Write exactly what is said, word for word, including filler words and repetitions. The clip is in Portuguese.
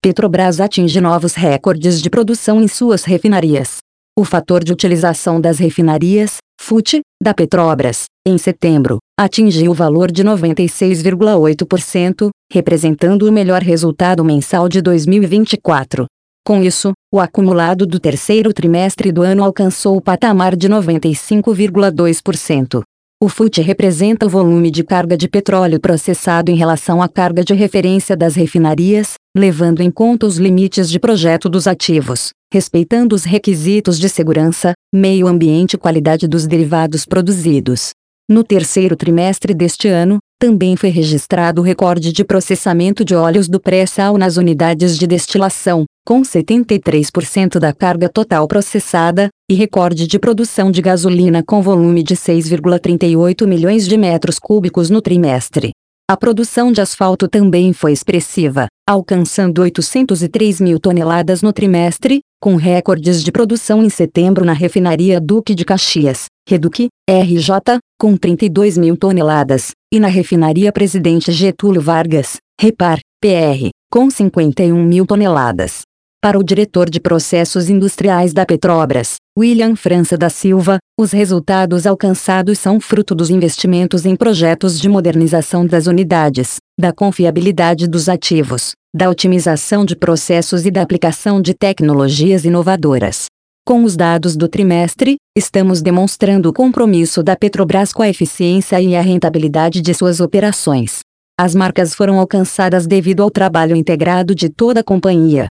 Petrobras atinge novos recordes de produção em suas refinarias. O fator de utilização das refinarias, F U T, da Petrobras, em setembro, atingiu o valor de noventa e seis vírgula oito por cento, representando o melhor resultado mensal de dois mil e vinte e quatro. Com isso, o acumulado do terceiro trimestre do ano alcançou o patamar de noventa e cinco vírgula dois por cento. O F U T representa o volume de carga de petróleo processado em relação à carga de referência das refinarias, levando em conta os limites de projeto dos ativos, respeitando os requisitos de segurança, meio ambiente e qualidade dos derivados produzidos. No terceiro trimestre deste ano, também foi registrado o recorde de processamento de óleos do pré-sal nas unidades de destilação, com setenta e três por cento da carga total processada, e recorde de produção de gasolina com volume de seis vírgula trinta e oito milhões de metros cúbicos no trimestre. A produção de asfalto também foi expressiva, alcançando oitocentos e três mil toneladas no trimestre, com recordes de produção em setembro na refinaria Duque de Caxias, Reduc, R J, com trinta e dois mil toneladas, e na refinaria Presidente Getúlio Vargas, Repar, P R, com cinquenta e um mil toneladas. Para o diretor de processos industriais da Petrobras, William França da Silva, os resultados alcançados são fruto dos investimentos em projetos de modernização das unidades, da confiabilidade dos ativos, da otimização de processos e da aplicação de tecnologias inovadoras. Com os dados do trimestre, estamos demonstrando o compromisso da Petrobras com a eficiência e a rentabilidade de suas operações. As marcas foram alcançadas devido ao trabalho integrado de toda a companhia,